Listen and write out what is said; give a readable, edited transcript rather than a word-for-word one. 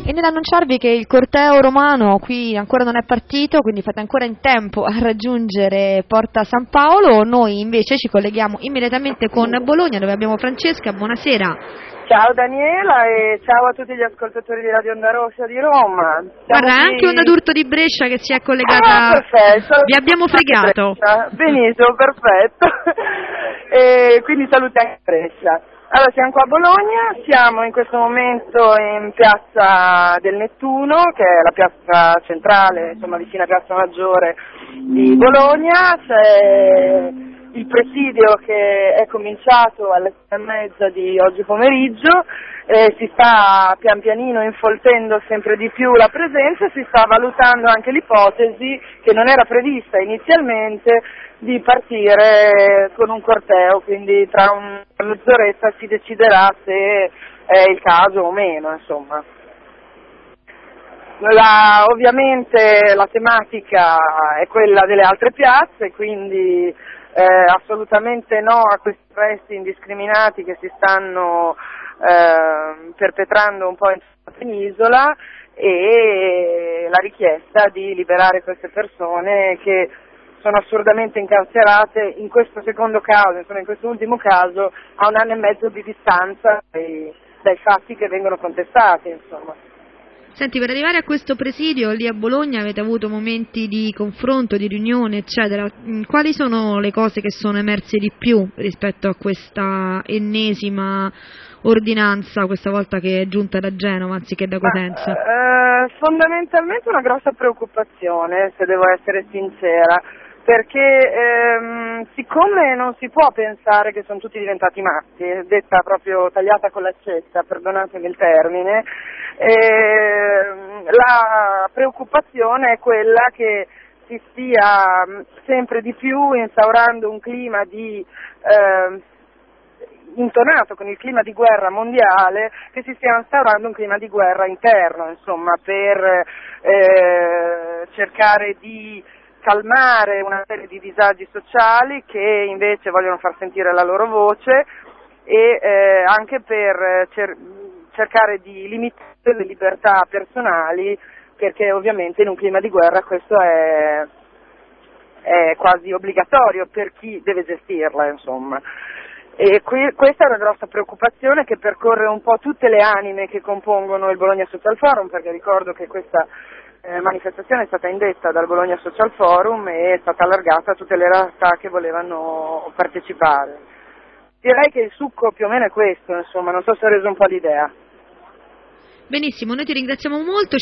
E nell'annunciarvi che il corteo romano qui ancora non è partito, quindi fate ancora in tempo a raggiungere Porta San Paolo, noi invece ci colleghiamo immediatamente con Bologna, dove abbiamo Francesca. Buonasera. Ciao Daniela e ciao a tutti gli ascoltatori di Radio Onda Rossa di Roma. Guarda, anche Onda d'Urto di Brescia che si è collegata. Perfetto. Vi abbiamo fregato. Benissimo, perfetto. Quindi saluti anche Brescia. Allora, siamo qua a Bologna, siamo in questo momento in piazza del Nettuno, che è la piazza centrale, insomma vicina a Piazza Maggiore di Bologna. C'è il presidio che è cominciato alle 6:30 di oggi pomeriggio, si sta pian pianino infoltendo sempre di più la presenza, si sta valutando anche l'ipotesi, che non era prevista inizialmente, di partire con un corteo, quindi tra una mezz'oretta si deciderà se è il caso o meno, insomma. Ovviamente la tematica è quella delle altre piazze, quindi assolutamente no a questi arresti indiscriminati che si stanno perpetrando un po' in tutta la penisola, e la richiesta di liberare queste persone che sono assurdamente incarcerate in questo secondo caso, insomma in questo ultimo caso, a 1 anno e mezzo di distanza dai fatti che vengono contestati, insomma. Senti, per arrivare a questo presidio lì a Bologna avete avuto momenti di confronto, di riunione, eccetera. Quali sono le cose che sono emerse di più rispetto a questa ennesima ordinanza, questa volta che è giunta da Genova anziché da Cosenza? Fondamentalmente una grossa preoccupazione, se devo essere sincera, perché siccome non si può pensare che sono tutti diventati matti, detta proprio tagliata con l'accetta, perdonatemi il termine, la preoccupazione è quella che si stia sempre di più instaurando un clima di intonato con il clima di guerra mondiale, che si stia instaurando un clima di guerra interno, insomma, per cercare di calmare una serie di disagi sociali che invece vogliono far sentire la loro voce, e anche per cercare di limitare le libertà personali, perché ovviamente in un clima di guerra questo è quasi obbligatorio per chi deve gestirla, insomma. E questa è una grossa preoccupazione che percorre un po' tutte le anime che compongono il Bologna Social Forum, perché ricordo che questa manifestazione è stata indetta dal Bologna Social Forum e è stata allargata a tutte le realtà che volevano partecipare. Direi che il succo più o meno è questo, insomma, non so se ho reso un po' l'idea. Benissimo, noi ti ringraziamo molto.